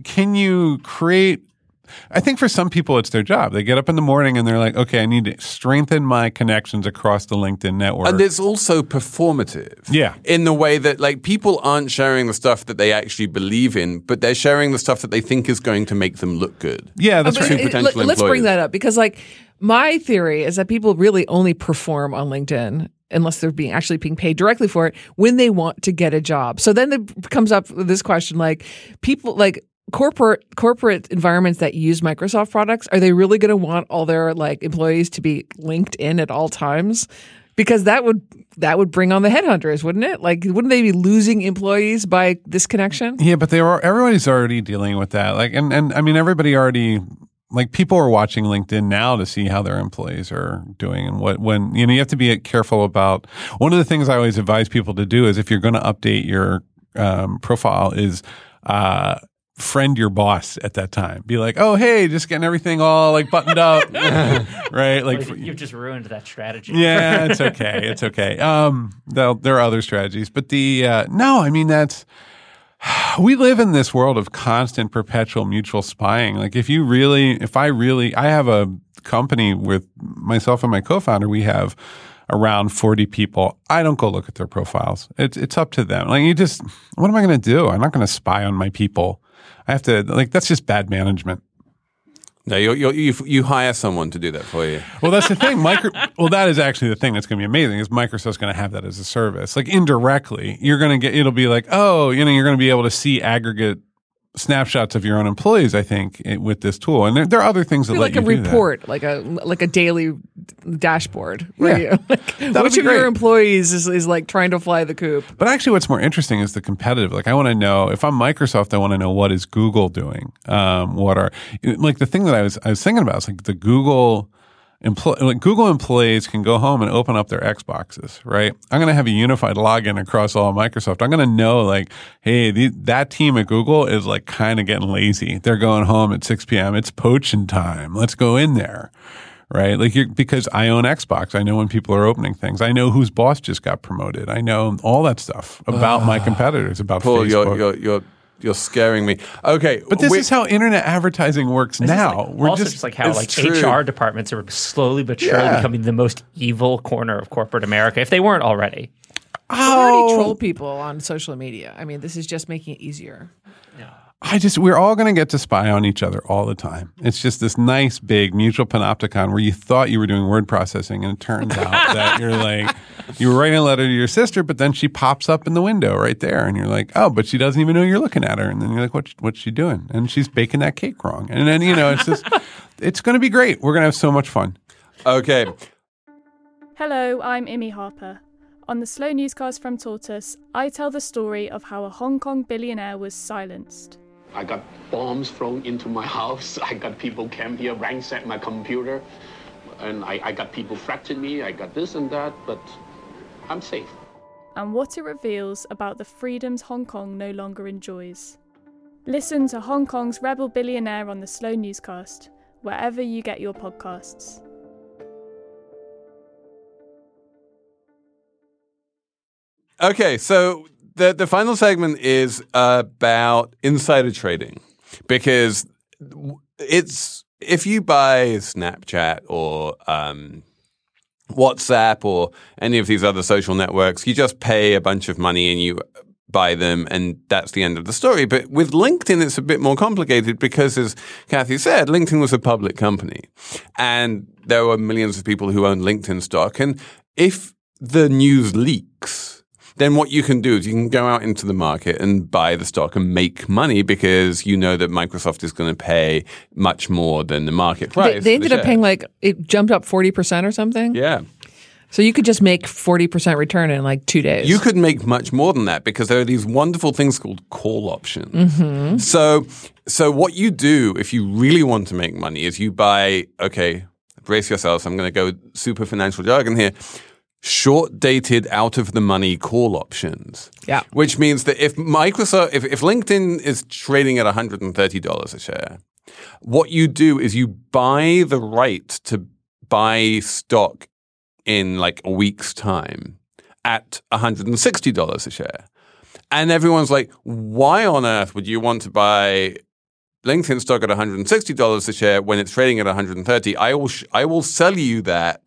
you create. I think for some people it's their job. They get up in the morning and they're like, okay, I need to strengthen my connections across the LinkedIn network. And it's also performative. Yeah. In the way that like people aren't sharing the stuff that they actually believe in, but they're sharing the stuff that they think is going to make them look good. Yeah, that's right. Potential Let's bring employers. that up because like my theory is that people really only perform on LinkedIn unless they're actually being paid directly for it when they want to get a job. So then it comes up with this question like people like corporate environments that use Microsoft products, are they really going to want all their like employees to be linked in at all times? Because that would bring on the headhunters, wouldn't it? Like, wouldn't they be losing employees by this connection? Yeah, but everybody's already dealing with that. Like, and I mean, everybody already. Like people are watching LinkedIn now to see how their employees are doing and when you have to be careful about. One of the things I always advise people to do is if you're going to update your profile is friend your boss at that time. Be like, oh, hey, just getting everything all like buttoned up, right? Like you've just ruined that strategy. Yeah, it's okay. It's okay. There are other strategies, but no, I mean we live in this world of constant, perpetual mutual spying. Like I have a company with myself and my co-founder, we have around 40 people. I don't go look at their profiles. It's up to them. Like what am I going to do? I'm not going to spy on my people. I have to, like, that's just bad management. No, you hire someone to do that for you. Well, that's the thing. That is actually the thing that's going to be amazing is Microsoft's going to have that as a service. Like indirectly, you're going to get, it'll be like, oh, you're going to be able to see aggregate snapshots of your own employees, I think, with this tool. And there are other things that let you do that. Like a report, like a daily dashboard. Where Yeah. which of your employees is like trying to fly the coop? But actually what's more interesting is the competitive. Like I want to know, if I'm Microsoft, I want to know what is Google doing? Like the thing that I was thinking about is like the Google employees can go home and open up their Xboxes, right? I'm going to have a unified login across all of Microsoft. I'm going to know like, hey, that team at Google is like kind of getting lazy. They're going home at 6 p.m. It's poaching time. Let's go in there, right? Like because I own Xbox. I know when people are opening things. I know whose boss just got promoted. I know all that stuff about my competitors, about Paul, Facebook. you're scaring me. Okay, But this is how internet advertising works now. We're just like how like true. HR departments are slowly but surely becoming the most evil corner of corporate America, if they weren't already. We already troll people on social media. I mean, this is just making it easier. We're all going to get to spy on each other all the time. It's just this nice, big mutual panopticon where you thought you were doing word processing and it turns out that you were writing a letter to your sister, but then she pops up in the window right there and you're like, oh, but she doesn't even know you're looking at her. And then you're like, what's she doing? And she's baking that cake wrong. And then, it's just, it's going to be great. We're going to have so much fun. Okay. Hello, I'm Imi Harper. On the Slow Newscast from Tortoise, I tell the story of how a Hong Kong billionaire was silenced. I got bombs thrown into my house. I got people came here, ransacked my computer. And I got people threatening me. I got this and that, but I'm safe. And what it reveals about the freedoms Hong Kong no longer enjoys. Listen to Hong Kong's rebel billionaire on the Slow Newscast, wherever you get your podcasts. Okay, so the final segment is about insider trading because it's if you buy Snapchat or WhatsApp or any of these other social networks, you just pay a bunch of money and you buy them and that's the end of the story. But with LinkedIn, it's a bit more complicated because, as Kathy said, LinkedIn was a public company and there were millions of people who own LinkedIn stock. And if the news leaks, then what you can do is you can go out into the market and buy the stock and make money because you know that Microsoft is going to pay much more than the market price. They ended up paying it jumped up 40% or something. Yeah. So you could just make 40% return in like 2 days. You could make much more than that because there are these wonderful things called call options. Mm-hmm. So what you do if you really want to make money is you buy, okay, brace yourselves, I'm going to go super financial jargon here, short-dated, out-of-the-money call options. Yeah. Which means that if Microsoft, if LinkedIn is trading at $130 a share, what you do is you buy the right to buy stock in like a week's time at $160 a share. And everyone's like, why on earth would you want to buy LinkedIn stock at $160 a share when it's trading at $130? I will sell you that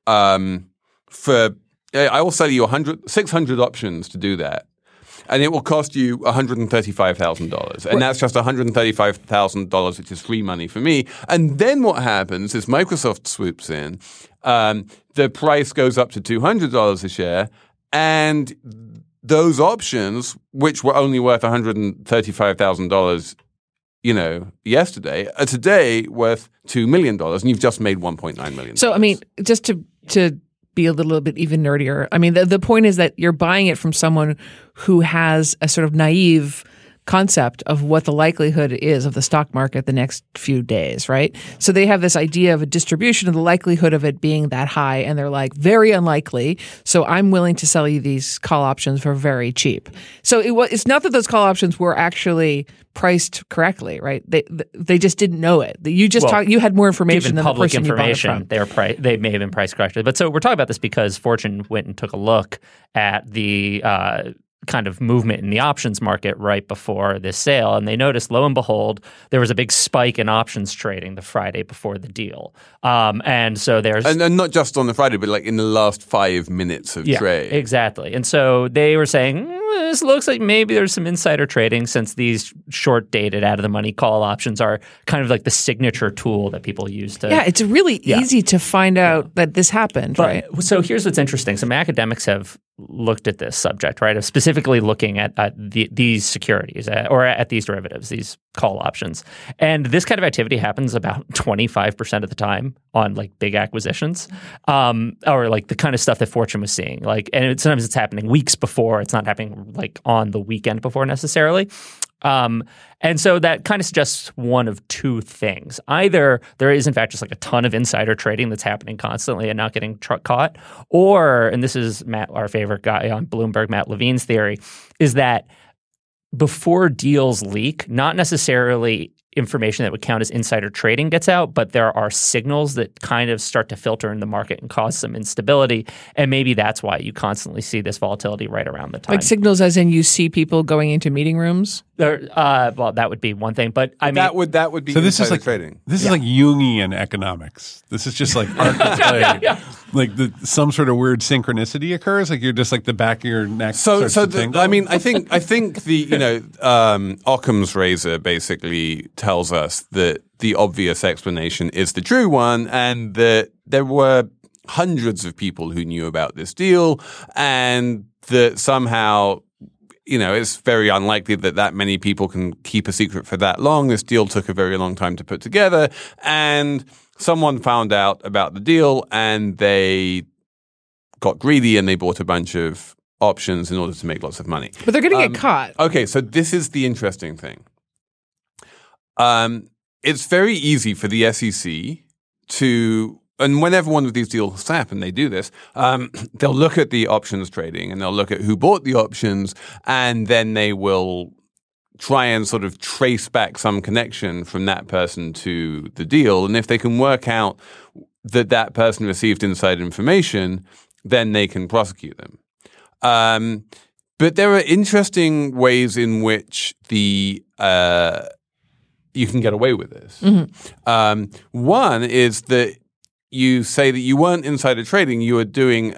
I will sell you 600 options to do that. And it will cost you $135,000. And that's just $135,000, which is free money for me. And then what happens is Microsoft swoops in. The price goes up to $200 a share. And those options, which were only worth $135,000, yesterday, are today worth $2 million. And you've just made $1.9 million. So, I mean, just to be a little bit even nerdier. I mean, the point is that you're buying it from someone who has a sort of naive concept of what the likelihood is of the stock market the next few days, right? So they have this idea of a distribution of the likelihood of it being that high, and they're like, very unlikely, so I'm willing to sell you these call options for very cheap. So it's not that those call options were actually priced correctly, right? They just didn't know it. You had more information than the person you bought it from. They may have been priced correctly. But so we're talking about this because Fortune went and took a look at the kind of movement in the options market right before this sale. And they noticed, lo and behold, there was a big spike in options trading the Friday before the deal. And so there's... And not just on the Friday, but like in the last 5 minutes of trade. Exactly. And so they were saying, this looks like maybe there's some insider trading, since these short-dated out-of-the-money call options are kind of like the signature tool that people use to... Yeah, it's really easy to find out that this happened, right? So here's what's interesting. Some academics have looked at this subject, right, of specifically looking at these securities or at these derivatives, these call options. And this kind of activity happens about 25% of the time on like big acquisitions, or like the kind of stuff that Fortune was seeing. Sometimes it's happening weeks before. It's not happening like on the weekend before necessarily. And so that kind of suggests one of two things. Either there is, in fact, just like a ton of insider trading that's happening constantly and not getting caught, or, and this is Matt, our favorite guy on Bloomberg, Matt Levine's theory, is that before deals leak, not necessarily information that would count as insider trading gets out, but there are signals that kind of start to filter in the market and cause some instability. And maybe that's why you constantly see this volatility right around the time. Like signals as in you see people going into meeting rooms? Well, that would be one thing. But I mean, that would be so this is like trading. This is like Jungian economics. This is just like like some sort of weird synchronicity occurs. Like you're just like the back of your neck. I mean, I think the Occam's razor basically tells us that the obvious explanation is the true one, and that there were hundreds of people who knew about this deal, and that somehow, it's very unlikely that many people can keep a secret for that long. This deal took a very long time to put together, and someone found out about the deal, and they got greedy, and they bought a bunch of options in order to make lots of money. But they're going to get caught. Okay, so this is the interesting thing. It's very easy for the SEC to, and whenever one of these deals happen, they do this, they'll look at the options trading and they'll look at who bought the options, and then they will try and sort of trace back some connection from that person to the deal. And if they can work out that person received inside information, then they can prosecute them. But there are interesting ways in which you can get away with this. Mm-hmm. One is that you say that you weren't insider trading, you were doing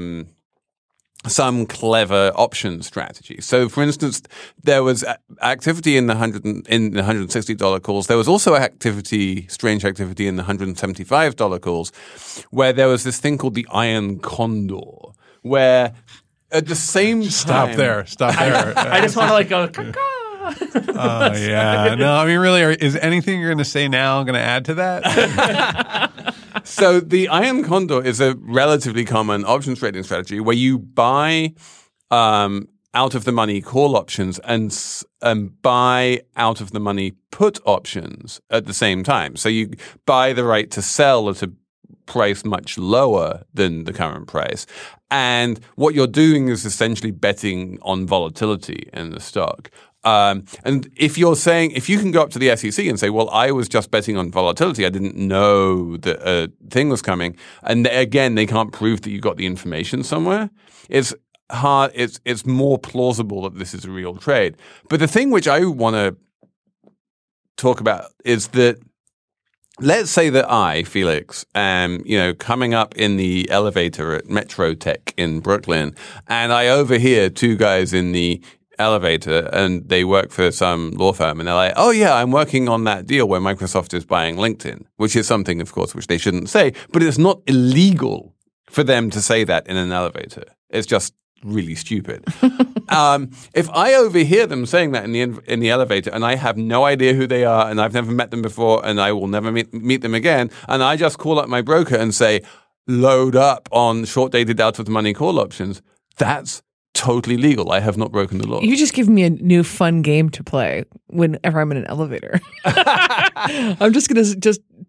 some clever option strategy. So, for instance, there was activity in the $160 calls. There was also strange activity in the $175 calls, where there was this thing called the Iron Condor, where at the same time... Stop there. I just want to like go... Oh, yeah. No, I mean, really, is anything you're going to say now going to add to that? So the Iron Condor is a relatively common options trading strategy where you buy out-of-the-money call options and buy out-of-the-money put options at the same time. So you buy the right to sell at a price much lower than the current price. And what you're doing is essentially betting on volatility in the stock. And if you can go up to the SEC and say, well, I was just betting on volatility, I didn't know that a thing was coming, and again, they can't prove that you got the information somewhere, it's hard. It's more plausible that this is a real trade. But the thing which I want to talk about is that, let's say that I, Felix, am, coming up in the elevator at Metro Tech in Brooklyn, and I overhear two guys in the elevator, and they work for some law firm, and they're like, oh yeah, I'm working on that deal where Microsoft is buying LinkedIn, which is something, of course, which they shouldn't say, but it's not illegal for them to say that in an elevator. It's just really stupid. If I overhear them saying that in the elevator, and I have no idea who they are, and I've never met them before, and I will never meet them again, and I just call up my broker and say, load up on short-dated out-of-the-money call options, that's totally legal. I have not broken the law. You just give me a new fun game to play whenever I'm in an elevator. I'm just going to just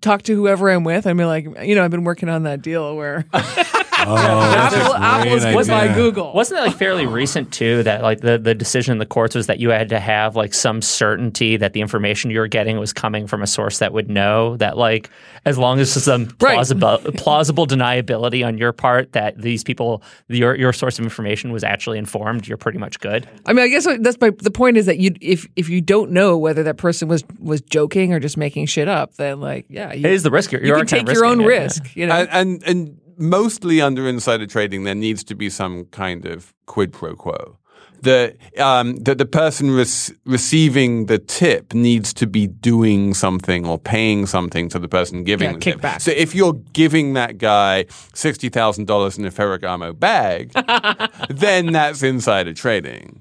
talk to whoever I'm with. I'd be like, I've been working on that deal where Apple is great with my idea. Google. Wasn't it like fairly recent too that like the decision in the courts was that you had to have like some certainty that the information you were getting was coming from a source that would know that like as long as there's some plausible deniability on your part that these people your source of information was actually informed, you're pretty much good. I mean, I guess that's the point is that if you don't know whether that person was joking or just making shit up, then like it is the risk. You can take your own risk. And mostly under insider trading, there needs to be some kind of quid pro quo. The person receiving the tip needs to be doing something or paying something to the person giving the tip. Kickback. So if you're giving that guy $60,000 in a Ferragamo bag, then that's insider trading.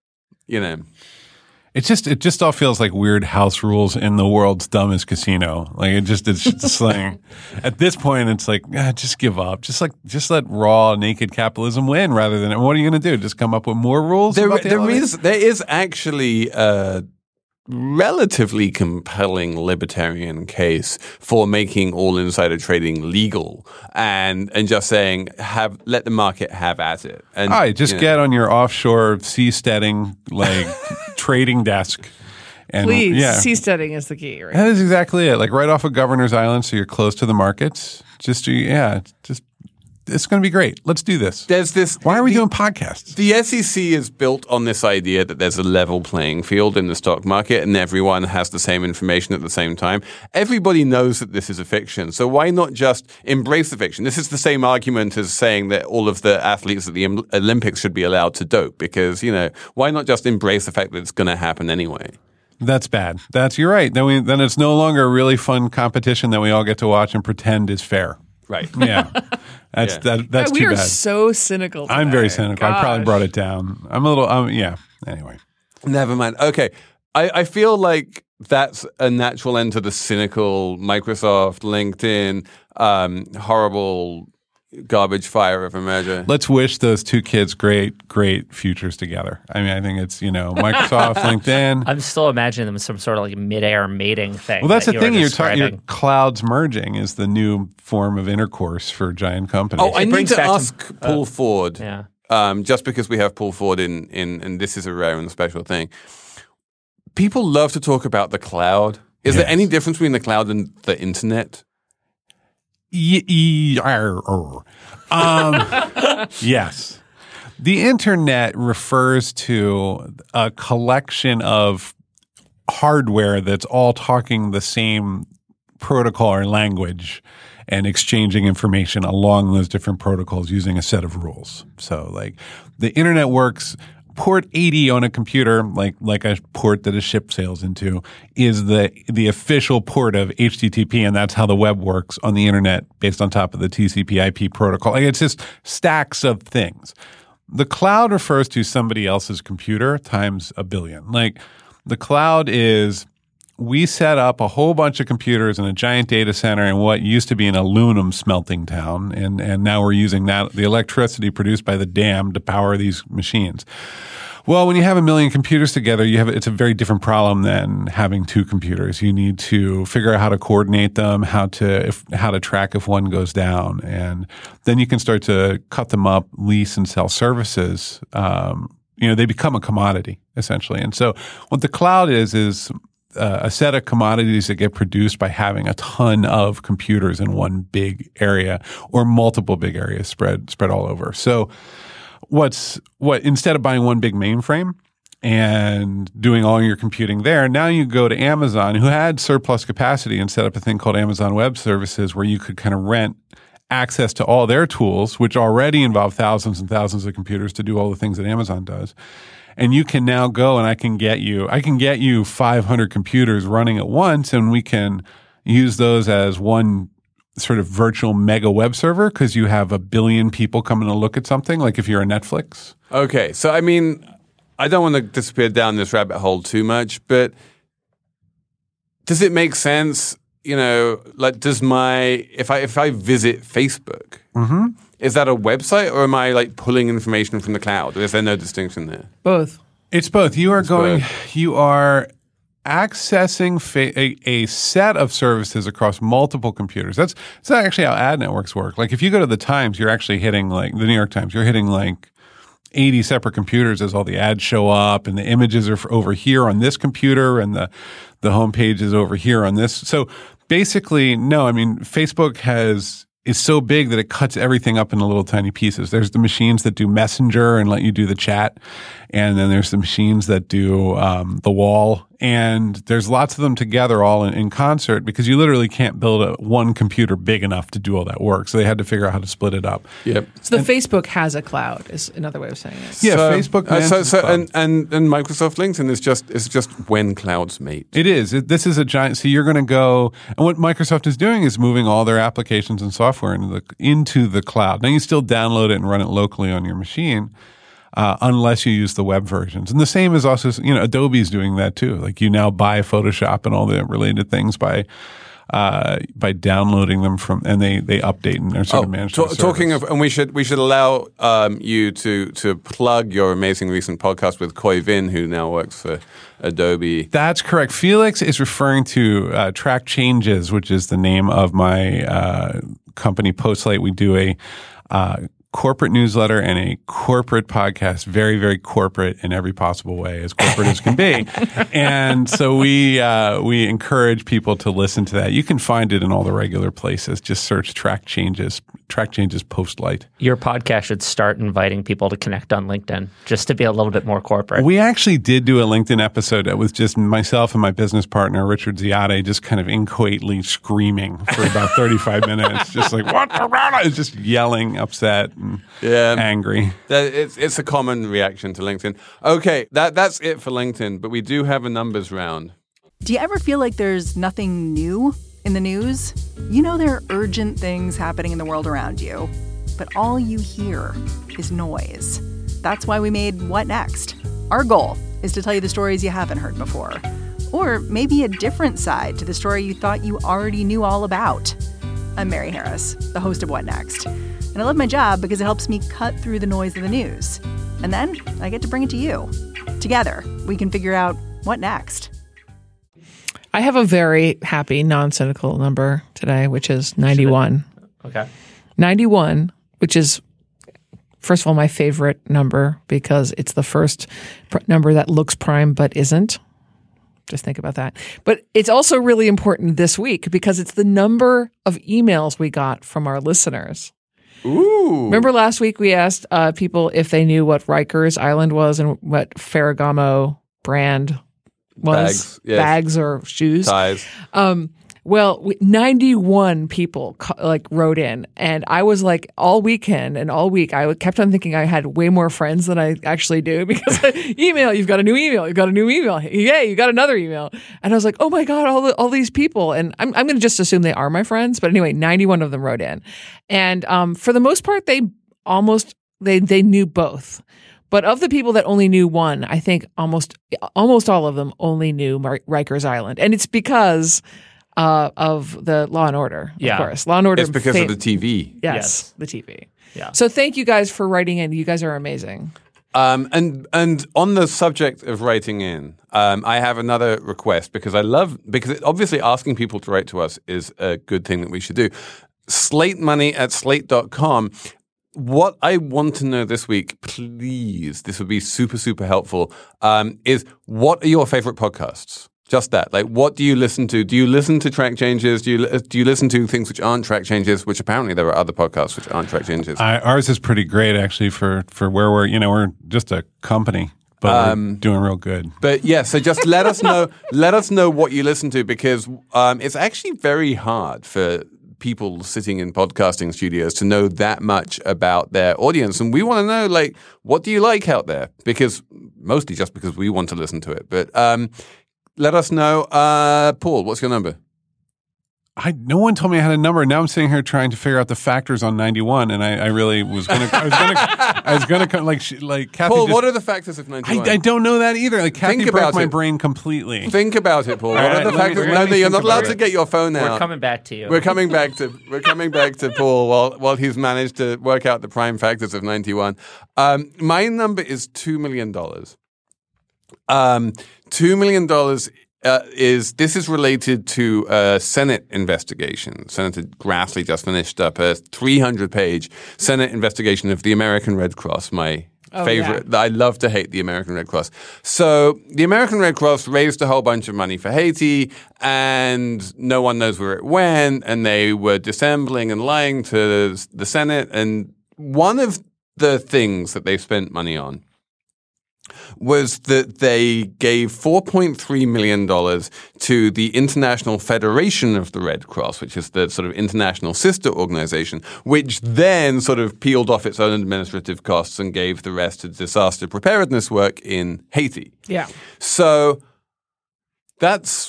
It just all feels like weird house rules in the world's dumbest casino. Like it's just like at this point it's like just give up. Just let raw naked capitalism win rather than what are you going to do? Just come up with more rules? There is actually a relatively compelling libertarian case for making all insider trading legal and just saying let the market have at it. And all right, just get on your offshore seasteading like trading desk. And, please, seasteading is the key, right? That is exactly it. Like right off of Governor's Island, so you're close to the markets. It's going to be great. Let's do this. Why are we doing podcasts? The SEC is built on this idea that there's a level playing field in the stock market and everyone has the same information at the same time. Everybody knows that this is a fiction. So why not just embrace the fiction? This is the same argument as saying that all of the athletes at the Olympics should be allowed to dope because, why not just embrace the fact that it's going to happen anyway? That's bad. You're right. Then it's no longer a really fun competition that we all get to watch and pretend is fair. Right. Yeah. That's too bad. We are so cynical today. I'm very cynical. Gosh. I probably brought it down. I'm a little, anyway. Never mind. Okay. I feel like that's a natural end to the cynical Microsoft, LinkedIn, horrible garbage fire of a merger. Let's wish those two kids great futures together. I mean, I think it's, Microsoft, LinkedIn. I'm still imagining them as some sort of like mid-air mating thing. Well, that's the thing you're talking. Your clouds merging is the new form of intercourse for giant companies. Oh, I need to ask Paul Ford. Yeah. Just because we have Paul Ford in, and this is a rare and special thing. People love to talk about the cloud. Is there any difference between the cloud and the internet? Yes. The internet refers to a collection of hardware that's all talking the same protocol or language and exchanging information along those different protocols using a set of rules. So like the internet works. Port 80 on a computer, like a port that a ship sails into, is the official port of HTTP, and that's how the web works on the internet based on top of the TCP/IP protocol. Like it's just stacks of things. The cloud refers to somebody else's computer times a billion. Like the cloud is we set up a whole bunch of computers in a giant data center in what used to be an aluminum smelting town, and now we're using that the electricity produced by the dam to power these machines. Well, when you have a million computers together, it's a very different problem than having two computers. You need to figure out how to coordinate them, how to track if one goes down, and then you can start to cut them up, lease and sell services. They become a commodity essentially. And so, what the cloud is a set of commodities that get produced by having a ton of computers in one big area or multiple big areas spread all over. So instead of buying one big mainframe and doing all your computing there, now you go to Amazon, who had surplus capacity, and set up a thing called Amazon Web Services where you could kind of rent access to all their tools, which already involve thousands and thousands of computers to do all the things that Amazon does. And you can now go and I can get you 500 computers running at once, and we can use those as one sort of virtual mega web server because you have a billion people coming to look at something, like if you're a Netflix. Okay. So, I mean, I don't want to disappear down this rabbit hole too much, but does it make sense, like if I visit Facebook, is that a website or am I like pulling information from the cloud? Or is there no distinction there? Both. It's both. You are accessing a set of services across multiple computers. That's actually how ad networks work. Like if you go to the Times, you're actually hitting like the New York Times, you're hitting like 80 separate computers as all the ads show up, and the images are over here on this computer, and the homepage is over here on this. So basically, no, I mean, Facebook is so big that it cuts everything up into little tiny pieces. There's the machines that do Messenger and let you do the chat. And then there's the machines that do the wall. And there's lots of them together all in concert because you literally can't build one computer big enough to do all that work. So they had to figure out how to split it up. Yep. So Facebook has a cloud is another way of saying it. Yeah, Facebook manages the cloud. And Microsoft LinkedIn is just when clouds meet. It is. This is a giant. So you're going to go, and what Microsoft is doing is moving all their applications and software into the cloud. Now you still download it and run it locally on your machine. Unless you use the web versions. And the same is also, Adobe's doing that too. Like you now buy Photoshop and all the related things by downloading them from, and they update and they're sort of managed. Talking of, and we should allow you to plug your amazing recent podcast with Khoi Vinh, who now works for Adobe. That's correct. Felix is referring to Track Changes, which is the name of my company, Postlight. We do a corporate newsletter and a corporate podcast, very, very corporate in every possible way, as corporate as can be. And so we encourage people to listen to that. You can find it in all the regular places. Just search Track Changes Postlight. Your podcast should start inviting people to connect on LinkedIn just to be a little bit more corporate. We actually did do a LinkedIn episode that was just myself and my business partner, Richard Ziade, just kind of inchoately screaming for about 35 minutes, just like, what? It's just yelling, upset. Angry. It's a common reaction to LinkedIn. Okay, that's it for LinkedIn, but we do have a numbers round. Do you ever feel like there's nothing new in the news? You know there are urgent things happening in the world around you, but all you hear is noise. That's why we made What Next? Our goal is to tell you the stories you haven't heard before, or maybe a different side to the story you thought you already knew all about. I'm Mary Harris, the host of What Next? And I love my job because it helps me cut through the noise of the news. And then I get to bring it to you. Together, we can figure out what next. I have a very happy, non-cynical number today, which is 91. Okay. 91, which is, first of all, my favorite number because it's the first number that looks prime but isn't. Just think about that. But it's also really important this week because it's the number of emails we got from our listeners. Ooh. Remember last week we asked people if they knew what Rikers Island was and what Ferragamo brand was? Bags, yes. Bags or shoes? Ties. Well, 91 people wrote in, and I was like all weekend and all week I kept on thinking I had way more friends than I actually do because email, you've got a new email, you've got a new email, yay, you got another email, and I was like, oh my god, all these people, and I'm going to just assume they are my friends, but anyway, 91 of them wrote in, and for the most part they knew both. But of the people that only knew one, I think almost all of them only knew Rikers Island, and it's because of the Law and Order, of course. Law and Order. It's because of the TV. Yes, the TV. Yeah. So thank you guys for writing in. You guys are amazing. And on the subject of writing in, I have another request because obviously asking people to write to us is a good thing that we should do. SlateMoney@slate.com. What I want to know this week, please, this would be super, super helpful, is what are your favorite podcasts? Just that. Like, what do you listen to? Do you listen to Track Changes? Do you listen to things which aren't Track Changes? Which apparently there are other podcasts which aren't Track Changes. Ours is pretty great, actually, for where we're just a company, but we're doing real good. But yeah, so just let us know. Let us know what you listen to because it's actually very hard for people sitting in podcasting studios to know that much about their audience, and we want to know, like, what do you like out there? Because mostly just because we want to listen to it, but. Let us know. Paul, what's your number? No one told me I had a number. Now I'm sitting here trying to figure out the factors on 91, and I really was gonna. I was gonna like Kathy. Paul, what are the factors of 91? I don't know that either. Like Kathy broke my brain completely. Think about it, Paul. What are the factors? No, you're not allowed to get your phone out. We're coming back to you. We're coming back to Paul while he's managed to work out the prime factors of 91. My number is $2 million. $2 million this is related to a Senate investigation. Senator Grassley just finished up a 300-page Senate investigation of the American Red Cross, my favorite. Yeah. I love to hate the American Red Cross. So the American Red Cross raised a whole bunch of money for Haiti, and no one knows where it went, and they were dissembling and lying to the Senate. And one of the things that they spent money on was that they gave $4.3 million to the International Federation of the Red Cross, which is the sort of international sister organization, which then sort of peeled off its own administrative costs and gave the rest to disaster preparedness work in Haiti. Yeah. So that's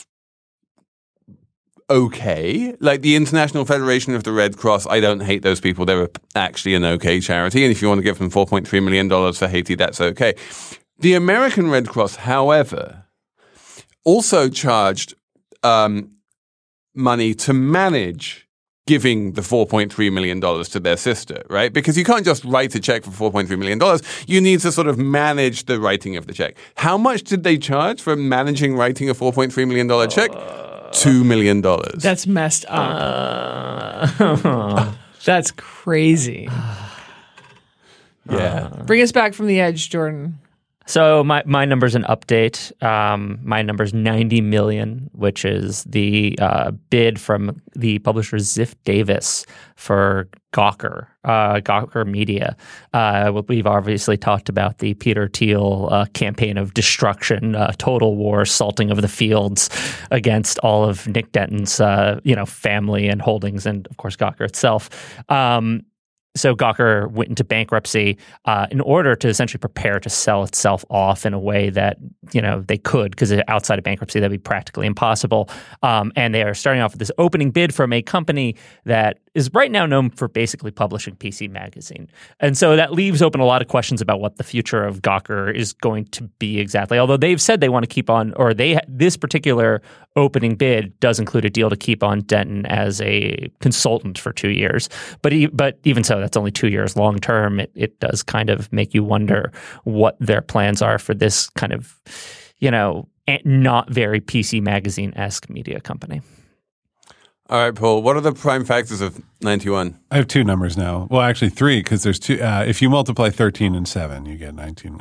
okay. Like the International Federation of the Red Cross, I don't hate those people. They're actually an okay charity. And if you want to give them $4.3 million for Haiti, that's okay. The American Red Cross, however, also charged money to manage giving the $4.3 million to their sister, right? Because you can't just write a check for $4.3 million. You need to sort of manage the writing of the check. How much did they charge for managing writing a $4.3 million check? $2 million. That's messed up. That's crazy. Yeah. Bring us back from the edge, Jordan. So my number's an update. My number's 90 million, which is the bid from the publisher Ziff Davis for Gawker, Gawker Media. We've obviously talked about the Peter Thiel campaign of destruction, total war, salting of the fields against all of Nick Denton's family and holdings, and of course Gawker itself. So Gawker went into bankruptcy in order to essentially prepare to sell itself off in a way that, they could, because outside of bankruptcy, that'd be practically impossible. And they are starting off with this opening bid from a company that is right now known for basically publishing PC Magazine. And so that leaves open a lot of questions about what the future of Gawker is going to be exactly. Although they've said they want to keep on, or this particular opening bid does include a deal to keep on Denton as a consultant for 2 years. But even so, that's only 2 years long term. It does kind of make you wonder what their plans are for this kind of, not very PC Magazine-esque media company. All right, Paul, what are the prime factors of 91? I have two numbers now. Well, actually three, because there's two. If you multiply 13 and 7, you get 19.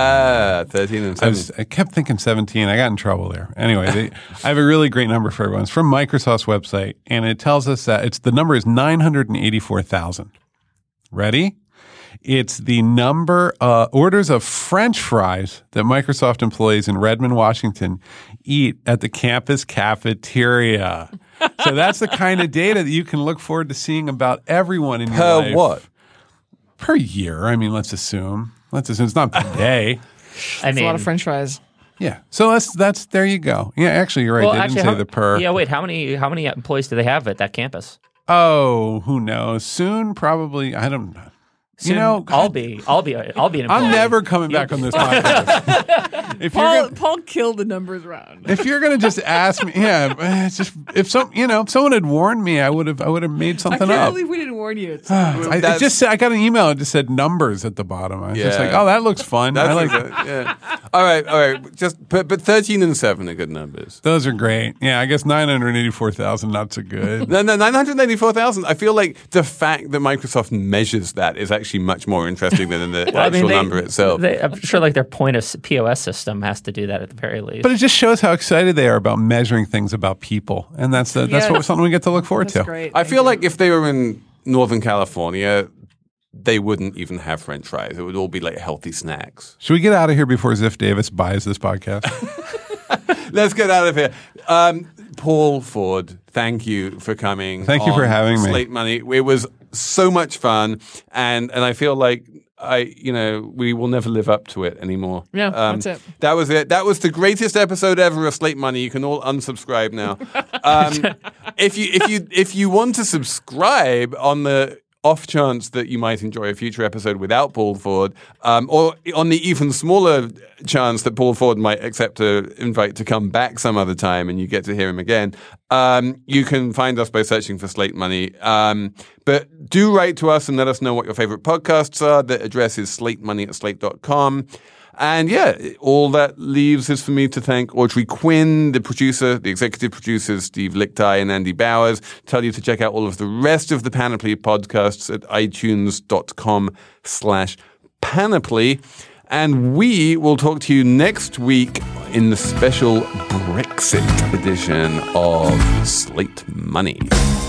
13 and 7. I kept thinking 17. I got in trouble there. Anyway, I have a really great number for everyone. It's from Microsoft's website, and it tells us that the number is 984,000. Ready? It's the number orders of French fries that Microsoft employees in Redmond, Washington eat at the campus cafeteria. So that's the kind of data that you can look forward to seeing about everyone in your life. Per what? Per year. I mean, let's assume it's not per day. It's a lot of French fries. Yeah. So that's there you go. Yeah, actually you're right. Well, they didn't say the per. Yeah, wait, how many employees do they have at that campus? Oh, who knows? Soon, probably. I don't know. Soon, I'll be an employee. I'm never coming back on this podcast. Paul killed the numbers round. If you're going to just ask me, it's just if someone had warned me, I would have made something up. I can't believe we didn't warn you. I got an email. It just said numbers at the bottom. I was just like, oh, that looks fun. I like it. Yeah. All right. But 13 and 7 are good numbers. Those are great. Yeah, I guess 984,000 not so good. No, 984,000. I feel like the fact that Microsoft measures that is actually much more interesting than the actual number itself. I'm sure their point of POS system has to do that at the very least. But it just shows how excited they are about measuring things about people, and that's something we get to look forward to. Great. I feel like if they were in Northern California, they wouldn't even have French fries. It would all be like healthy snacks. Should we get out of here before Ziff Davis buys this podcast? Let's get out of here. Paul Ford, thank you for coming. Thank you for having me. Slate Money. It was so much fun, and I feel like we will never live up to it anymore. Yeah, that's it. That was it. That was the greatest episode ever of Slate Money. You can all unsubscribe now. If you want to subscribe on the off chance that you might enjoy a future episode without Paul Ford, or on the even smaller chance that Paul Ford might accept an invite to come back some other time and you get to hear him again, you can find us by searching for Slate Money. But do write to us and let us know what your favorite podcasts are. The address is slatemoney@slate.com. And yeah, all that leaves is for me to thank Audrey Quinn, the producer, the executive producers, Steve Lichtai and Andy Bowers. Tell you to check out all of the rest of the Panoply podcasts at itunes.com/Panoply. And we will talk to you next week in the special Brexit edition of Slate Money.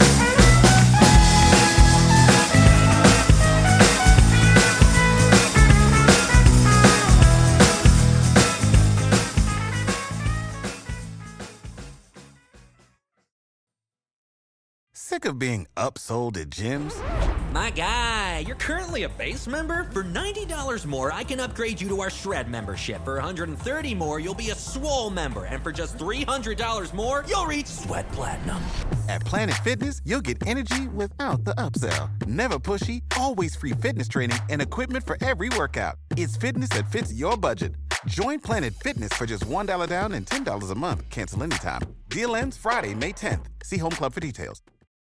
Sick of being upsold at gyms? My guy, you're currently a base member. For $90 more, I can upgrade you to our Shred membership. For $130 more, you'll be a Swole member. And for just $300 more, you'll reach Sweat Platinum. At Planet Fitness, you'll get energy without the upsell. Never pushy, always free fitness training and equipment for every workout. It's fitness that fits your budget. Join Planet Fitness for just $1 down and $10 a month. Cancel anytime. Deal ends Friday, May 10th. See Home Club for details.